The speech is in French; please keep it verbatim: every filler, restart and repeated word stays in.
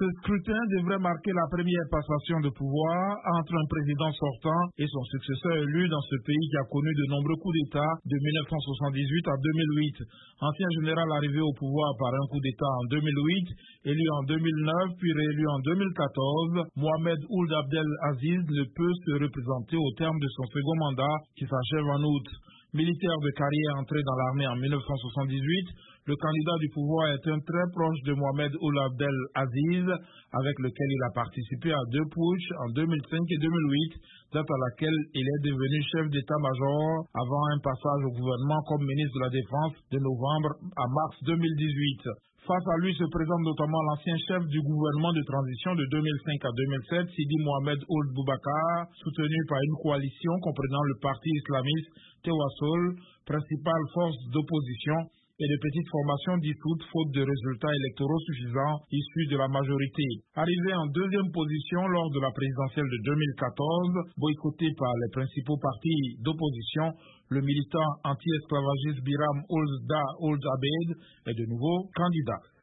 Ce scrutin devrait marquer la première passation de pouvoir entre un président sortant et son successeur élu dans ce pays qui a connu de nombreux coups d'État de mille neuf cent soixante-dix-huit à deux mille huit. Ancien général arrivé au pouvoir par un coup d'État en deux mille huit, élu en deux mille neuf puis réélu en deux mille quatorze, Mohamed Ould Abdel Aziz ne peut se représenter au terme de son second mandat qui s'achève en août. Militaire de carrière entré dans l'armée en mille neuf cent soixante-dix-huit, le candidat du pouvoir est un très proche de Mohamed Ould Abdel Aziz, avec lequel il a participé à deux putschs en deux mille cinq et deux mille huit, date à laquelle il est devenu chef d'état-major avant un passage au gouvernement comme ministre de la Défense de novembre à mars deux mille dix-huit. Face à lui se présente notamment l'ancien chef du gouvernement de transition de deux mille cinq à deux mille sept, Sidi Mohamed Ould Boubacar, soutenu par une coalition comprenant le parti islamiste Tewassul, principale force d'opposition, et de petites formations dissoutes faute de résultats électoraux suffisants issus de la majorité. Arrivé en deuxième position lors de la présidentielle de deux mille quatorze, boycotté par les principaux partis d'opposition, le militant anti-esclavagiste Biram Ould Da Ould Abed est de nouveau candidat.